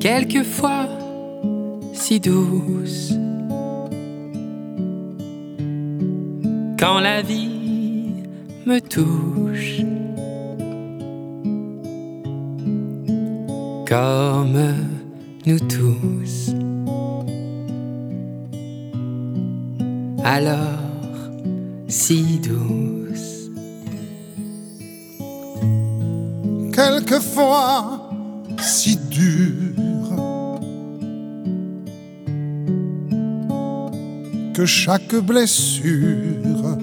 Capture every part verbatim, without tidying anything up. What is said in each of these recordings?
quelquefois si douce. Quand la vie me touche, comme nous tous, alors si douce. Quelquefois si dure, que chaque blessure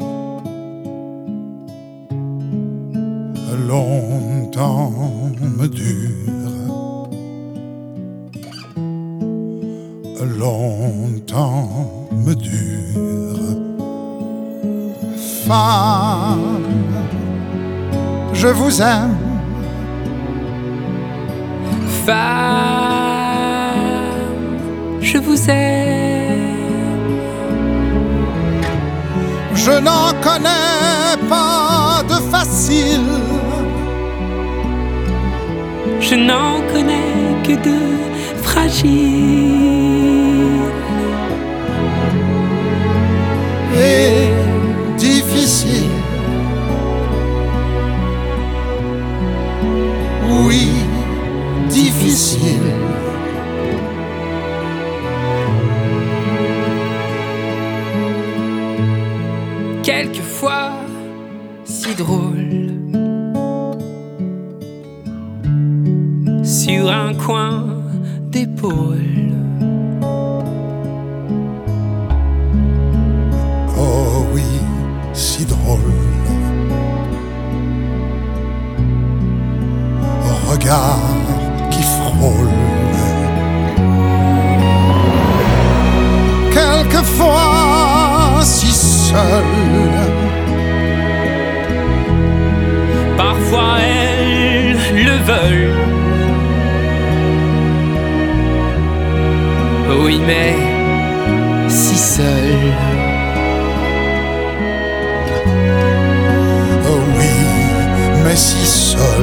longtemps me dure, longtemps me dure. Femme, je vous aime. Femme, je vous aime. Je n'en connais pas de facile. Je n'en connais que de fragile et difficile. Oui, difficile. Quelquefois si drôle, sur un coin d'épaule. Oh oui, si drôle. Regard qui frôle. Quelquefois si seul. Parfois elles le veulent. Oui, mais si seul. Oh oui, mais si seul.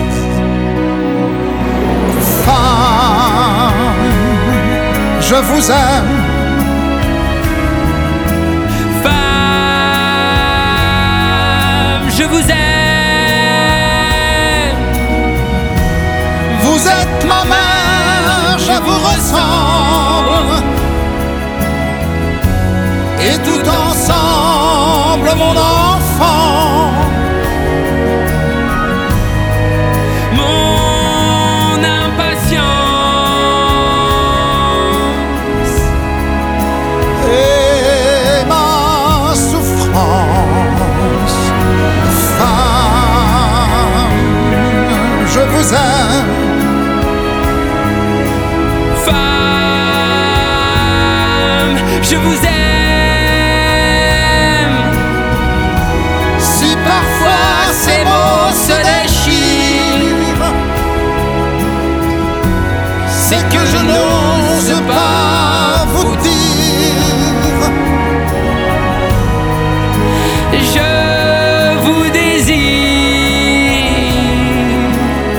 Femme, je vous aime. Femme, je vous aime. Vous êtes ma mère, je vous ressemble. Et tout ensemble, mon enfant. Mon impatience et ma souffrance. Femme, je vous aime. Femme, je vous aime. Si parfois ces mots se déchirent, c'est que je n'ose pas vous dire. Je vous désire.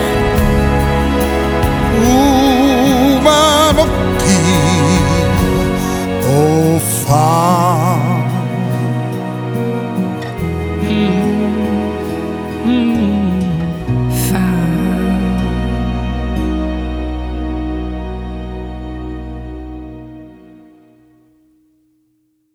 Ou même pire, ô femme. Mmh. Mmh.